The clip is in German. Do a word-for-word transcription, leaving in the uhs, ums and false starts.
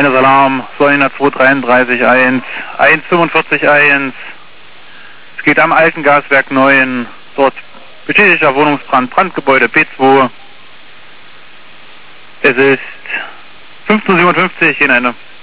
Eines Alarm, Solina zwei drei drei eins, eins fünfundvierzig eins. Es geht am alten Gaswerk neun, dort beschädigter Wohnungsbrand, Brandgebäude P zwei. Es ist fünfzehn Uhr siebenundfünfzig in eine